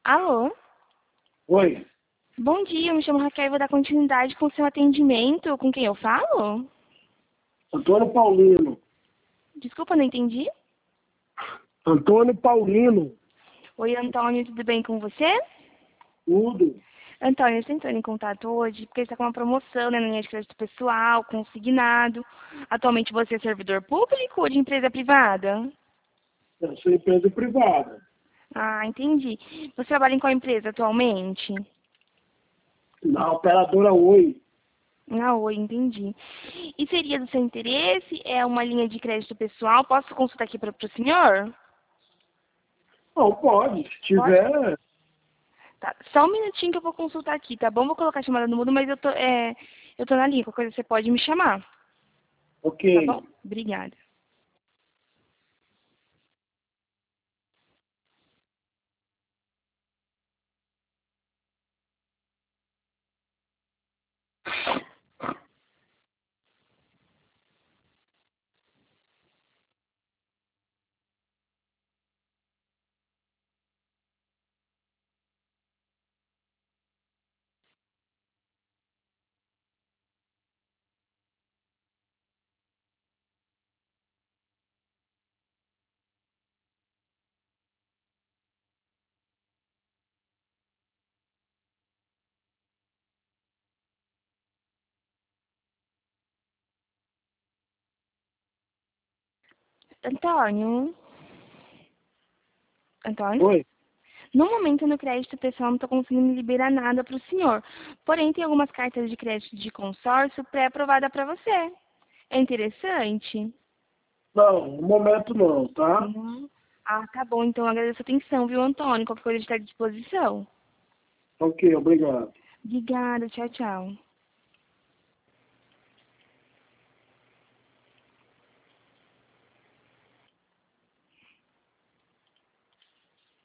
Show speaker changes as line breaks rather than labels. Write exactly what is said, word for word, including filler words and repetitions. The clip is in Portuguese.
Alô?
Oi,
Bom dia, eu me chamo Raquel e vou dar continuidade com o seu atendimento. Com quem eu falo?
Antônio Paulino.
Desculpa, não entendi.
Antônio Paulino,
Oi, Antônio, tudo bem com você?
tudo.
Antônio, eu estou entrando em contato hoje porque está com uma promoção, né, na linha de crédito pessoal, consignado. Atualmente você é servidor público ou de empresa privada?
Eu sou empresa privada.
Ah, entendi. Você trabalha em qual empresa atualmente?
Na operadora Oi.
Ah, oi, entendi. E seria do seu interesse? É uma linha de crédito pessoal? Posso consultar aqui para o senhor?
Não, pode. Se
Pode?
tiver,
Tá, só um minutinho que eu vou consultar aqui, tá bom? Vou colocar a chamada no mudo, mas eu tô, é, eu tô na linha. Qualquer coisa você pode me chamar, tá bom?
ok.
Obrigada. Antônio? Antônio?
Oi.
No momento, no crédito pessoal, não estou conseguindo liberar nada para o senhor. Porém, tem algumas cartas de crédito de consórcio pré-aprovada para você. É interessante?
Não, no momento não, tá?
Não. Ah, tá bom. Então, agradeço a atenção, viu, Antônio? Qualquer coisa está à disposição.
Ok, obrigado.
Obrigada. Tchau, tchau.